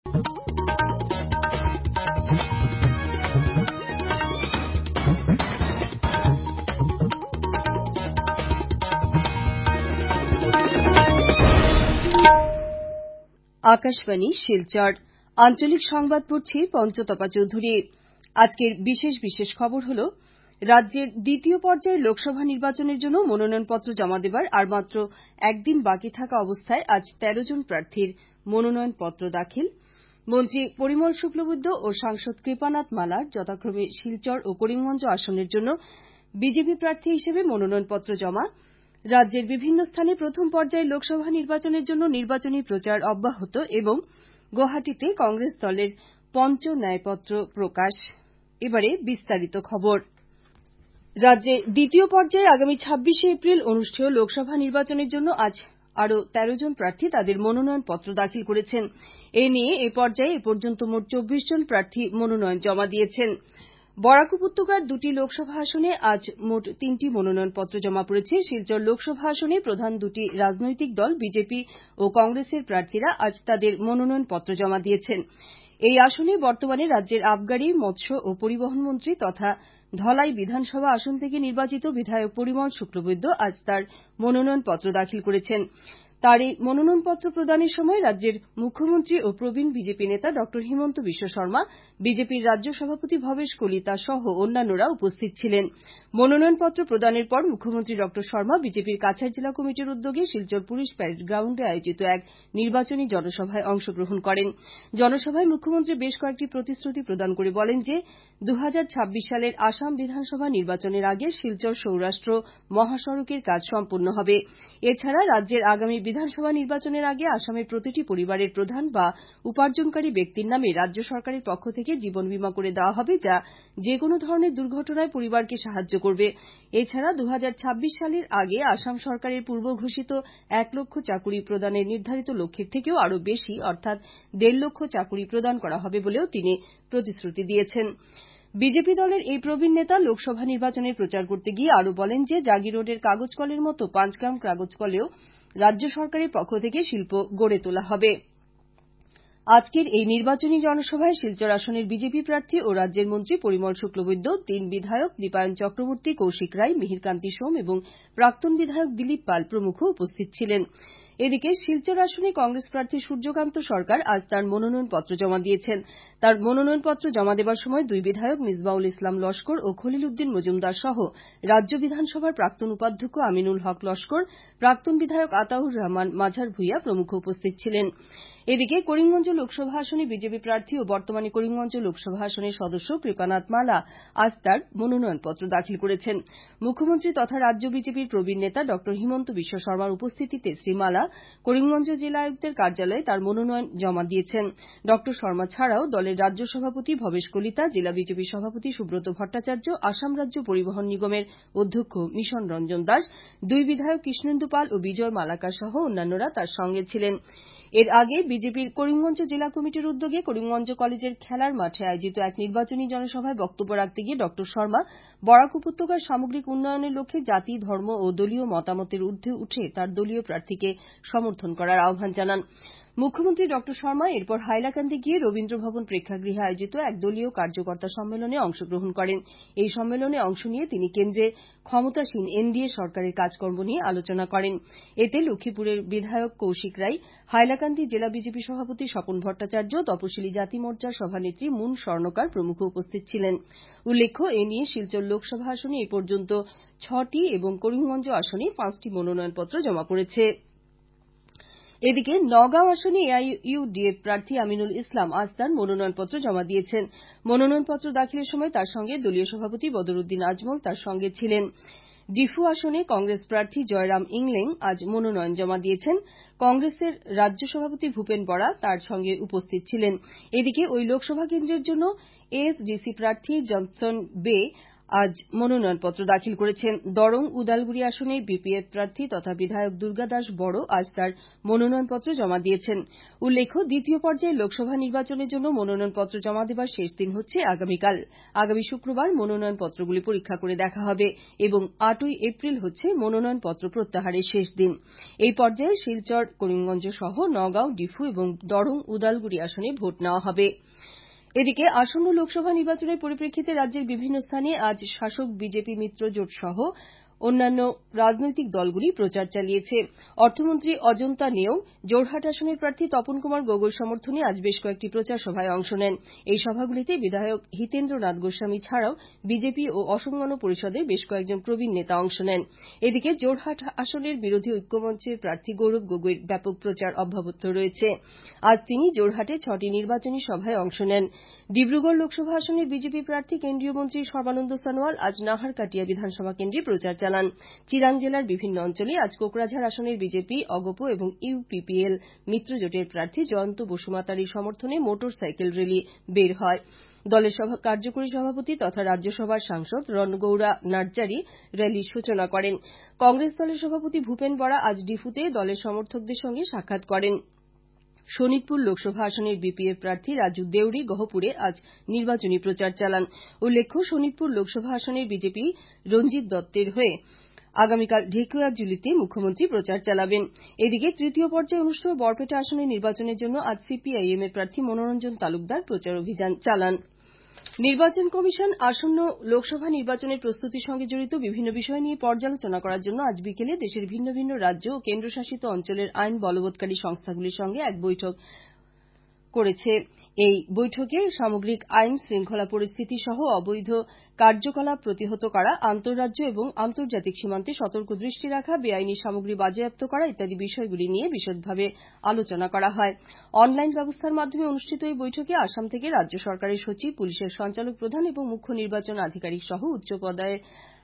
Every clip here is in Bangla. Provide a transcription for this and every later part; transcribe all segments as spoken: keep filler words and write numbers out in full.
আকাশবাণী শিলচর আঞ্চলিক সংবাদ পড়ছি পঞ্চতপা চৌধুরী। আজকের বিশেষ বিশেষ খবর হল রাজ্যের দ্বিতীয় পর্যায়ের লোকসভা নির্বাচনের জন্য মনোনয়নপত্র জমা দেবার আর মাত্র একদিন বাকি থাকা অবস্থায় আজ তেরো জন প্রার্থীর মনোনয়নপত্র দাখিল। মন্ত্রী পরিমল শুক্লবৈদ্য ও সাংসদ কৃপানাথ মালার যথাক্রমে শিলচর ও করিমগঞ্জ আসনের জন্য বিজেপি প্রার্থী হিসেবে মনোনয়নপত্র জমা। রাজ্যের বিভিন্ন স্থানে প্রথম পর্যায়ের লোকসভা নির্বাচনের জন্য নির্বাচনী প্রচার অব্যাহত এবং গৌহাটিতে কংগ্রেস দলের পঞ্চ ন্যায়পত্র প্রকাশ। এবারে বিস্তারিত খবর। রাজ্যের দ্বিতীয় পর্যায়ে আগামী ছাব্বিশে এপ্রিল অনুষ্ঠেয় লোকসভা নির্বাচনের জন্য আজ আরও তেরো জন প্রার্থী তাদের মনোনয়নপত্র দাখিল করেছেন। এ নিয়ে এ পর্যায়ে এ পর্যন্ত মোট চব্বিশ জন প্রার্থী মনোনয়ন জমা দিয়েছেন। বরাক উপত্যকার দুটি লোকসভা আসনে আজ মোট তিনটি মনোনয়নপত্র জমা পড়েছে। শিলচর লোকসভা আসনে প্রধান দুটি রাজনৈতিক দল বিজেপি ও কংগ্রেসের প্রার্থীরা আজ তাদের মনোনয়নপত্র জমা দিয়েছেন। এই আসনে বর্তমানে রাজ্যের আবগারি, মৎস্য ও পরিবহন মন্ত্রী তথা ধলাই বিধানসভা আসন থেকে নির্বাচিত বিধায়ক পরিমল শুক্লবৈদ্য আজ তাঁর মনোনয়নপত্র দাখিল করেছেন। তাঁর এই মনোনয়নপত্র প্রদানের সময় রাজ্যের মুখ্যমন্ত্রী ও প্রবীণ বিজেপি নেতা ড হিমন্ত বিশ্ব শর্মা, বিজেপির রাজ্য সভাপতি ভবেশ কলিতা সহ অন্যান্যরা উপস্থিত ছিলেন। মনোনয়নপত্র প্রদানের পর মুখ্যমন্ত্রী ড শর্মা বিজেপির কাছাড় জেলা কমিটির উদ্যোগে শিলচর পুলিশ প্যারেড গ্রাউন্ডে আয়োজিত এক নির্বাচনী জনসভায় অংশগ্রহণ করেন। জনসভায় মুখ্যমন্ত্রী বেশ কয়েকটি প্রতিশ্রুতি প্রদান করে বলেন যে দু হাজার ছাব্বিশ সালের আসাম বিধানসভা নির্বাচনের আগে শিলচর সৌরাষ্ট্র মহাসড়কের কাজ সম্পন্ন হবে। এছাড়া রাজ্যের আগামী বিধানসভা নির্বাচনের আগে আসামের প্রতিটি পরিবারের প্রধান বা উপার্জনকারী ব্যক্তির নামে রাজ্য সরকারের পক্ষ থেকে জীবন বীমা করে দেওয়া হবে, যা যেকোনো ধরনের দুর্ঘটনায় পরিবারকে সাহায্য করবে। এছাড়া দু হাজার ছাব্বিশ সালের আগে আসাম সরকারের পূর্ব ঘোষিত এক লক্ষ চাকুরি প্রদানের নির্ধারিত লক্ষ্যের থেকেও আরও বেশি অর্থাৎ দেড় লক্ষ চাকুরি প্রদান করা হবে বলেও তিনি প্রতিশ্রুতি দিয়েছেন। বিজেপি দলের এই প্রবীণ নেতা লোকসভা নির্বাচনের প্রচার করতে গিয়ে আরও বলেন যে জাগি রোডের কাগজ কলের মতো পাঁচগ্রাম কাগজ কলেও রাজ্য সরকারের পক্ষ থেকে শিল্প গড়ে তোলা হবে। আজকের এই নির্বাচনী জনসভায় শিলচর আসনের বিজেপি প্রার্থী ও রাজ্যের মন্ত্রী পরিমল শুক্লবৈদ্য, তিন বিধায়ক দীপায়ন চক্রবর্তী, কৌশিক রায়, মিহিরকান্তি সোম এবং প্রাক্তন বিধায়ক দিলীপ পাল প্রমুখ উপস্থিত ছিলেন। এদিকে শিলচর আসনে কংগ্রেস প্রার্থী সূর্যকান্ত সরকার আজ তাঁর মনোনয়নপত্র জমা দিয়েছেন। তাঁর মনোনয়নপত্র জমা দেবার সময় দুই বিধায়ক মিসবাউল ইসলাম লস্কর ও খলিল উদ্দিন মজুমদার সহ রাজ্য বিধানসভার প্রাক্তন উপাধ্যক্ষ আমিনুল হক লস্কর, প্রাক্তন বিধায়ক আতাউর রহমান মাঝার ভূঁইয়া প্রমুখ উপস্থিত ছিলেন। এদিকে করিমগঞ্জ লোকসভা আসনে বিজেপি প্রার্থী ও বর্তমানে করিমগঞ্জ লোকসভা আসনের সদস্য কৃপানাথ মালা আজ তাঁর মনোনয়নপত্র দাখিল করেছেন। মুখ্যমন্ত্রী তথা রাজ্য বিজেপির প্রবীণ নেতা ড হিমন্ত বিশ্ব শর্মার উপস্থিতিতে শ্রী মালা করিমগঞ্জ জেলা আয়ুক্তের কার্যালয়ে তাঁর মনোনয়ন জমা দিয়েছেন। ড শর্মা ছাড়াও দলের রাজ্য সভাপতি ভবেশ কলিতা, জেলা বিজেপি সভাপতি সুব্রত ভট্টাচার্য, আসাম রাজ্য পরিবহন নিগমের অধ্যক্ষ মিশন রঞ্জন দাস, দুই বিধায়ক কৃষ্ণেন্দু পাল ও বিজয় মালাকার সহ অন্যান্যরা তাঁর সঙ্গে ছিলেন। এর আগে বিজেপির করিমগঞ্জ জেলা কমিটির উদ্যোগে করিমগঞ্জ কলেজের খেলার মাঠে আয়োজিত এক নির্বাচনী জনসভায় বক্তব্য রাখতে গিয়ে ড শর্মা বরাক উপত্যকার সামগ্রিক উন্নয়নের লক্ষ্যে জাতি, ধর্ম ও দলীয় মতামতের ঊর্ধ্বে উঠে তাঁর দলীয় প্রার্থীকে সমর্থন করার আহ্বান জানান। মুখ্যমন্ত্রী ড শর্মা এরপর হাইলাকান্দি গিয়ে রবীন্দ্র ভবন প্রেক্ষাগৃহে আয়োজিত এক দলীয় কার্যকর্তা সম্মেলনে অংশগ্রহণ করেন। এই সম্মেলনে অংশ নিয়ে তিনি কেন্দ্রে ক্ষমতাসীন এনডিএ সরকারের কাজকর্ম নিয়ে আলোচনা করেন। এতে লক্ষ্মীপুরের বিধায়ক কৌশিক রায়, হাইলাকান্দি জেলা বিজেপি সভাপতি স্বপন ভট্টাচার্য, তপশিলি জাতি মোর্চার সভানেত্রী মুন স্বর্ণকার প্রমুখ উপস্থিত ছিলেন। উল্লেখ্য, এ নিয়ে শিলচর লোকসভা আসনে এ পর্যন্ত ছটি এবং করিমগঞ্জ আসনে পাঁচটি মনোনয়নপত্র জমা পড়েছে। এদিকে নগাঁও আসনে এআইইউডিএফ প্রার্থী আমিনুল ইসলাম আজ তাঁর মনোনয়নপত্র জমা দিয়েছেন। মনোনয়নপত্র দাখিলের সময় তাঁর সঙ্গে দলীয় সভাপতি বদরুদ্দিন আজমল তাঁর সঙ্গে ছিলেন। ডিফু আসনে কংগ্রেস প্রার্থী জয়রাম ইংলেং আজ মনোনয়ন জমা দিয়েছেন। কংগ্রেসের রাজ্য সভাপতি ভূপেন বরা তাঁর সঙ্গে উপস্থিত ছিলেন। এদিকে ওই লোকসভা কেন্দ্রের জন্য এএসডিসি প্রার্থী জনসন বে আজ মনোনয়নপত্র দাখিল করেছেন। দরং উদালগুড়ি আসনে বিপিএফ প্রার্থী তথা বিধায়ক দুর্গা দাস বড় আজ তার মনোনয়নপত্র জমা দিয়েছেন। উল্লেখ্য, দ্বিতীয় পর্যায়ে লোকসভা নির্বাচনের জন্য মনোনয়নপত্র জমা দেবার শেষ দিন হচ্ছে আগামীকাল। আগামী শুক্রবার মনোনয়নপত্রগুলি পরীক্ষা করে দেখা হবে এবং আটই এপ্রিল হচ্ছে মনোনয়নপত্র প্রত্যাহারের শেষ দিন। এই পর্যায়ে শিলচর, করিমগঞ্জ সহ নগাঁও, ডিফু এবং দরং উদালগুড়ি আসনে ভোট নেওয়া হবে। এদিকে আসন্ন লোকসভা নির্বাচনের পরিপ্রেক্ষিতে রাজ্যের বিভিন্ন স্থানে আজ শাসক বিজেপি মিত্র জোট সহ অন্যান্য রাজনৈতিক দলগুলি প্রচার চালিয়েছে। অর্থমন্ত্রী অজন্তা নেওগ জোরহাট আসনের প্রার্থী তপন কুমার গগৈর সমর্থনে আজ বেশ কয়েকটি প্রচার সভায় অংশ নেন। এই সভাগুলিতে বিধায়ক হিতেন্দ্রনাথ গোস্বামী ছাড়াও বিজেপি ও অসম গণ পরিষদের বেশ কয়েকজন প্রবীণ নেতা অংশ নেন। এদিকে জোরহাট আসনের বিরোধী ঐক্যমঞ্চের প্রার্থী গৌরব গগৈর ব্যাপক প্রচার অব্যাহত রয়েছে। আজ তিনি জোরহাটে ছটি নির্বাচনী সভায় অংশ নেন। ডিব্রুগড় লোকসভা আসনের বিজেপি প্রার্থী কেন্দ্রীয় মন্ত্রী সর্বানন্দ সনোয়াল আজ নাহারকাটিয়া বিধানসভা কেন্দ্রে প্রচার চালান। চিরাং জেলার বিভিন্ন অঞ্চলে আজ কোকরাঝাড় আসনের বিজেপি, অগপ এবং ইউপিপিএল মিত্রজোটের প্রার্থী জয়ন্ত বসুমাতারির সমর্থনে মোটর সাইকেল র্যালি বের হয়। দলের কার্যকরী সভাপতি তথা রাজ্যসভার সাংসদ রণগৌরা নার্জারি র্যালির সূচনা করেন। কংগ্রেস দলের সভাপতি ভূপেন বরা আজ ডিফুতে দলের সমর্থকদের সঙ্গে সাক্ষাৎ করেন। শোনিতপুর লোকসভা আসনের বিপিএফ প্রার্থী রাজু দেউরি গহপুরে আজ নির্বাচনী প্রচার চালান। উল্লেখ্য, শোনিতপুর লোকসভা আসনের বিজেপি রঞ্জিত দত্তের হয়ে আগামীকাল ঢেকিয়াজুলিতে মুখ্যমন্ত্রী প্রচার চালাবেন। এদিকে তৃতীয় পর্যায়ে অনুষ্ঠেয় বরপেটা আসনের নির্বাচনের জন্য আজ সিপিআইএম এর প্রার্থী মনোরঞ্জন তালুকদার প্রচার অভিযান চালান। নির্বাচন কমিশন আসন্ন লোকসভা নির্বাচনের প্রস্তুতির সঙ্গে জড়িত বিভিন্ন বিষয় নিয়ে পর্যালোচনা করার জন্য আজ বিকেলে দেশের ভিন্ন ভিন্ন রাজ্য ও কেন্দ্রশাসিত অঞ্চলের আইন বলবৎকারী সংস্থাগুলির সঙ্গে এক বৈঠক করেছে। এই বৈঠকে সামগ্রিক আইন শৃঙ্খলা পরিস্থিতি সহ অবৈধ কার্যকলাপ প্রতিহত করা, আন্তঃরাজ্য এবং আন্তর্জাতিক সীমান্তে সতর্ক দৃষ্টি রাখা, বেআইনি সামগ্রী বাজেয়াপ্ত করা ইত্যাদি বিষয়গুলি নিয়ে বিশদভাবে আলোচনা করা হয়। অনলাইন ব্যবস্থার মাধ্যমে অনুষ্ঠিত এই বৈঠকে আসাম থেকে রাজ্য সরকারের সচিব, পুলিশের সঞ্চালক প্রধান এবং মুখ্য নির্বাচন আধিকারিক সহ উচ্চ পর্যায়ের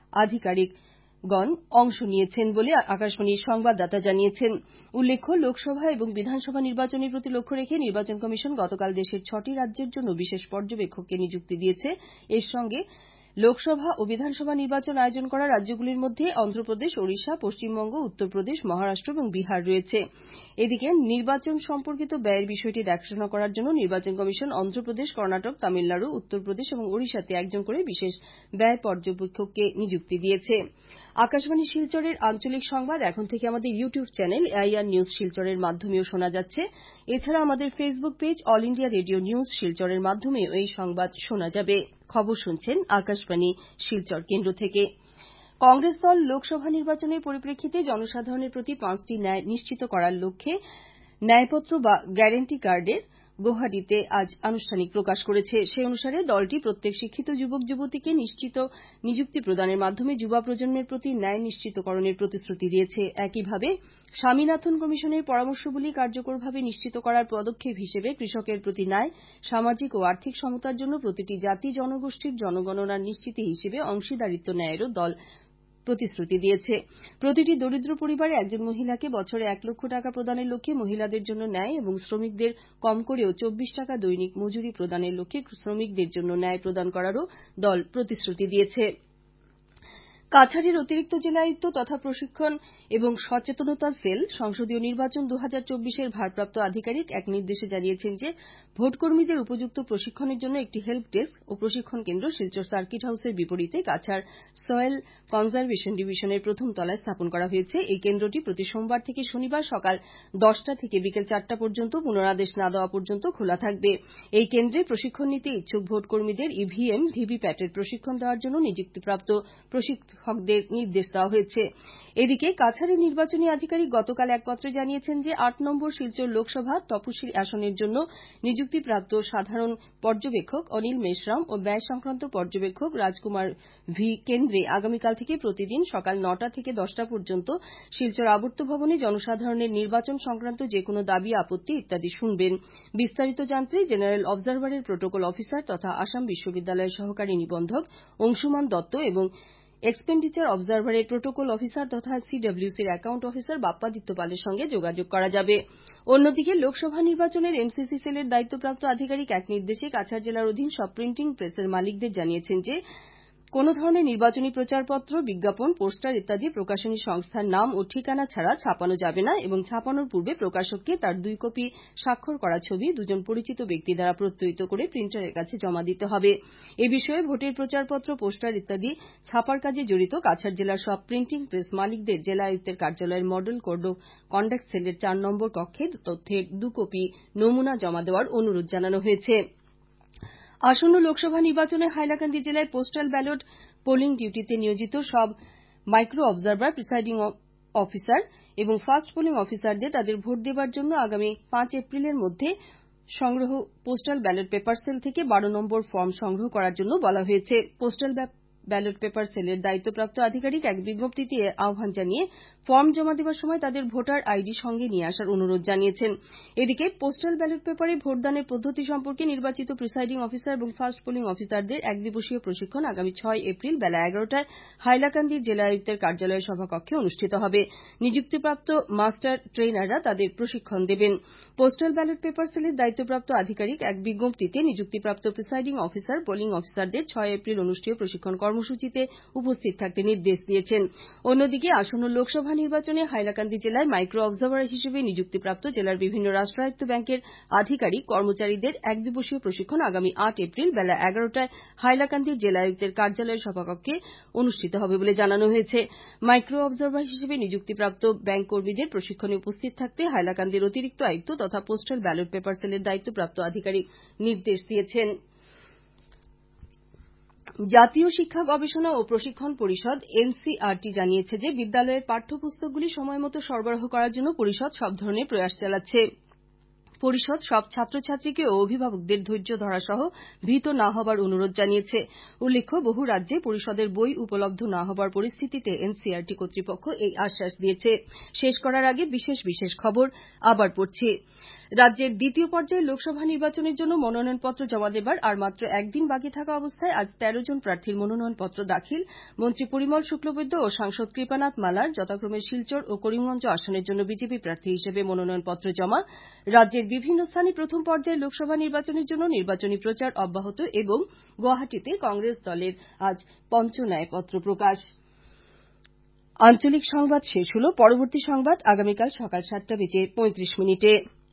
আধিকারিকগণ অংশ নিয়েছেন বলে আকাশবাণীর সংবাদদাতা জানিয়েছেন। উল্লেখ্য, লোকসভা এবং বিধানসভা নির্বাচনের প্রতি লক্ষ্য রেখে নির্বাচন কমিশন গতকাল দেশের ছটি রাজ্যের জন্য বিশেষ পর্যবেক্ষককে নিযুক্তি দিয়েছে। এর সঙ্গে লোকসভা ও বিধানসভা নির্বাচন আয়োজন করা রাজ্যগুলির মধ্যে অন্ধ্রপ্রদেশ, ওড়িশা, পশ্চিমবঙ্গ, উত্তরপ্রদেশ, মহারাষ্ট্র এবং বিহার রয়েছে। এদিকে নির্বাচন সম্পর্কিত ব্যয়ের বিষয়টি দেখাশোনা করার জন্য নির্বাচন কমিশন অন্ধ্রপ্রদেশ, কর্ণাটক, তামিলনাড়ু, উত্তরপ্রদেশ এবং ওড়িশাতে একজন করে বিশেষ ব্যয় পর্যবেক্ষককে নিযুক্তি দিয়েছে। আকাশবাণী শিলচরের আঞ্চলিক সংবাদ এখন থেকে আমাদের ইউটিউব চ্যানেল এআইআর নিউজ শিলচরের মাধ্যমেও শোনা যাচ্ছে। এছাড়া আমাদের Facebook page all India radio news শিলচরের মাধ্যমেও এই সংবাদ শোনা যাবে। খবর শুনছেন আকাশবাণী শিলচর কেন্দ্র থেকে। কংগ্রেস দল লোকসভা নির্বাচনের পরিপ্রেক্ষিতে জনসাধারণের প্রতি পাঁচটি ন্যায় নিশ্চিত করার লক্ষ্যে ন্যায়পত্র বা গ্যারান্টি কার্ডের গৌহাটিতে আজ আনুষ্ঠানিক প্রকাশ করেছে। সে অনুসারে দলটি প্রত্যেক শিক্ষিত যুবক যুবতীকে নিশ্চিত নিযুক্তি প্রদানের মাধ্যমে যুবা প্রজন্মের প্রতি ন্যায় নিশ্চিতকরণের প্রতিশ্রুতি দিয়েছে। একইভাবে স্বামীনাথন কমিশনের পরামর্শগুলি কার্যকরভাবে নিশ্চিত করার পদক্ষেপ হিসেবে কৃষকের প্রতি ন্যায়, সামাজিক ও আর্থিক সমতার জন্য প্রতিটি জাতি জনগোষ্ঠীর জনগণনার নিশ্চিতি হিসেবে অংশীদারিত্ব ন্যায়েরও দল প্রতিশ্রুতি দিয়েছে। প্রতিটি দরিদ্র পরিবারে একজন মহিলাকে বছরে এক লক্ষ টাকা প্রদানের লক্ষ্যে মহিলাদের জন্য ন্যায় এবং শ্রমিকদের কম করেও চব্বিশ টাকা দৈনিক মজুরি প্রদানের লক্ষ্যে শ্রমিকদের জন্য ন্যায় প্রদান করারও দল প্রতিশ্রুতি দিয়েছে। কাছাড়ের অতিরিক্ত জেলা আয়ুক্ত তথা প্রশিক্ষণ এবং সচেতনতা সেল সংসদীয় নির্বাচন দু হাজার চব্বিশের ভারপ্রাপ্ত আধিকারিক এক নির্দেশে জানিয়েছেন যে ভোটকর্মীদের উপযুক্ত প্রশিক্ষণের জন্য একটি হেল্প ডেস্ক ও প্রশিক্ষণ কেন্দ্র শিলচর সার্কিট হাউসের বিপরীতে কাছাড় সয়েল কনজারভেশন ডিভিশনের প্রথম তলায় স্থাপন করা হয়েছে। এই কেন্দ্রটি প্রতি সোমবার থেকে শনিবার সকাল দশটা থেকে বিকেল চারটা পর্যন্ত পুনরাদেশ না দেওয়া পর্যন্ত খোলা থাকবে। এই কেন্দ্রে প্রশিক্ষণ নিতে ইচ্ছুক ভোটকর্মীদের ইভিএম, ভিভিপ্যাটের প্রশিক্ষণ দেওয়ার জন্য নিযুক্তিপ্রাপ্ত প্রশিক্ষকদের নির্দেশ দেওয়া হয়েছে। এদিকে কাছাড়ের নির্বাচনী আধিকারিক গতকাল এক পত্রে জানিয়েছেন যে আট নম্বর শিলচর লোকসভা তপশিলি আসনের জন্য নিযুক্তিপ্রাপ্ত সাধারণ পর্যবেক্ষক অনিল মেশরাম ও ব্যয় সংক্রান্ত পর্যবেক্ষক রাজকুমার ভি কেন্দ্রে আগামীকাল থেকে প্রতিদিন সকাল নটা থেকে দশটা পর্যন্ত শিলচর আবর্ত ভবনে জনসাধারণের নির্বাচন সংক্রান্ত যেকোনো দাবি আপত্তি ইত্যাদি শুনবেন। বিস্তারিত জানতে জেনারেল অবজারভারের প্রোটোকল অফিসার তথা আসাম বিশ্ববিদ্যালয়ের সহকারী নিবন্ধক অংশুমান দত্ত এবং এক্সপেন্ডিচার অবজারভারের প্রোটোকল অফিসার তথা সিডব্লিউসির অ্যাকাউন্ট অফিসার বাপ্পাদিত্য পালের সঙ্গে যোগাযোগ করা যাবে। অন্যদিকে লোকসভা নির্বাচনের এমসিসি সেলের দায়িত্বপ্রাপ্ত আধিকারিক এক নির্দেশে কাছাড় জেলার অধীন সব প্রিন্টিং প্রেসের মালিকদের জানিয়েছেন যে কোন ধরনের নির্বাচনী প্রচারপত্র, বিজ্ঞাপন, পোস্টার ইত্যাদি প্রকাশনী সংস্থার নাম ও ঠিকানা ছাড়া ছাপানো যাবে না এবং ছাপানোর পূর্বে প্রকাশককে তার দুই কপি স্বাক্ষর করা ছবি দুজন পরিচিত ব্যক্তি দ্বারা প্রত্যয়িত করে প্রিন্টারের কাছে জমা দিতে হবে। এ বিষয়ে ভোটের প্রচারপত্র, পোস্টার ইত্যাদি ছাপার কাজে জড়িত কাছাড় জেলার সব প্রিন্টিং প্রেস মালিকদের জেলা আয়ুক্তের কার্যালয়ের মডেল কোড অফ কন্ডাক্ট সেলের চার নম্বর কক্ষে তথ্যের দু কপি নমুনা জমা দেওয়ার অনুরোধ জানানো হয়েছে। আসন্ন লোকসভা নির্বাচনে হাইলাকান্দি জেলায় পোস্টাল ব্যালট পোলিং ডিউটিতে নিয়োজিত সব মাইক্রো অবজারভার, প্রিসাইডিং অফিসার এবং ফাস্ট পোলিং অফিসারদের তাদের ভোট দেবার জন্য আগামী পাঁচ এপ্রিলের মধ্যে সংগ্রহ পোস্টাল ব্যালট পেপার সেল থেকে বারো নম্বর ফর্ম সংগ্রহ করার জন্য বলা হয়েছে। পোস্টাল ব্যালট পেপার সেলের দায়িত্বপ্রাপ্ত আধিকারিক এক বিজ্ঞপ্তিতে আহ্বান জানিয়ে ফর্ম জমা দেওয়ার সময় তাদের ভোটার আইডি সঙ্গে নিয়ে আসার অনুরোধ জানিয়েছেন। এদিকে পোস্টাল ব্যালট পেপারে ভোটদানের পদ্ধতি সম্পর্কে নির্বাচিত প্রিসাইডিং অফিসার এবং ফাস্ট পোলিং অফিসারদের এক দিবসীয় প্রশিক্ষণ আগামী ছয় এপ্রিল বেলা এগারোটায় হাইলাকান্দি জেলা আয়ুক্তের কার্যালয়ের সভাকক্ষে অনুষ্ঠিত হবে। নিযুক্তিপ্রাপ্ত মাস্টার ট্রেনাররা তাদের প্রশিক্ষণ দেবেন। পোস্টাল ব্যালট পেপার সেলের দায়িত্বপ্রাপ্ত আধিকারিক এক বিজ্ঞপ্তিতে নিযুক্তিপ্রাপ্ত প্রিসাইডিং অফিসার, পোলিং অফিসারদের ছয় এপ্রিল অনুষ্ঠেয় প্রশিক্ষণ কর্মসূচিতে উপস্থিত থাকতে নির্দেশ দিয়েছেন। অন্যদিকে আসন্ন লোকসভা নির্বাচনে হাইলাকান্দি জেলায় মাইক্রো অবজারভার হিসেবে নিযুক্তিপ্রাপ্ত জেলার বিভিন্ন রাষ্ট্রায়ত্ত ব্যাংকের আধিকারিক, কর্মচারীদের এক দিবসীয় প্রশিক্ষণ আগামী আট এপ্রিল বেলা এগারোটায় হাইলাকান্দির জেলা আয়ুক্তের কার্যালয়ের সভাকক্ষে অনুষ্ঠিত হবে বলে জানানো হয়েছে। মাইক্রো অবজারভার হিসেবে নিযুক্তিপ্রাপ্ত ব্যাংক কর্মীদের প্রশিক্ষণে উপস্থিত থাকতে হাইলাকান্দির অতিরিক্ত আয়ুক্ত তথা পোস্টাল ব্যালট পেপার সেলের দায়িত্বপ্রাপ্ত আধিকারিক নির্দেশ দিয়েছেন। জাতীয় শিক্ষা গবেষণা ও প্রশিক্ষণ পরিষদ এনসিইআরটি জানিয়েছে যে বিদ্যালয়ের পাঠ্যপুস্তকগুলি সময়মতো সরবরাহ করার জন্য পরিষদ সব ধরনের প্রয়াস চালাচ্ছে। পরিষদ সব ছাত্রছাত্রীকে ও অভিভাবকদের ধৈর্য ধরা সহ ভীত না হবার অনুরোধ জানিয়েছে। উল্লেখ্য, বহু রাজ্যে পরিষদের বই উপলব্ধ না হবার পরিস্থিতিতে এনসিইআরটি কর্তৃপক্ষ এই আশ্বাস দিয়েছে। শেষ করার আগে বিশেষ বিশেষ খবর আবার পড়ছি। রাজ্যের দ্বিতীয় পর্যায়ের লোকসভা নির্বাচনের জন্য মনোনয়নপত্র জমা দেবার আর মাত্র একদিন বাকি থাকা অবস্থায় আজ তেরো জন প্রার্থীর মনোনয়নপত্র দাখিল। মন্ত্রী পরিমল শুক্লবৈদ্য ও সাংসদ কৃপানাথ মালার যথাক্রমে শিলচর ও করিমগঞ্জ আসনের জন্য বিজেপি প্রার্থী হিসেবে মনোনয়নপত্র জমা। রাজ্যের বিভিন্ন স্থানে প্রথম পর্যায়ের লোকসভা নির্বাচনের জন্য নির্বাচনী প্রচার অব্যাহত এবং গুয়াহাটিতে কংগ্রেস দলের আজ পঞ্চন্যায়পত্র প্রকাশ। আঞ্চলিক সংবাদ শেষ হল। পরবর্তী সংবাদ আগামীকাল সকাল সাতটা বেজে পঁয়ত্রিশ মিনিটে।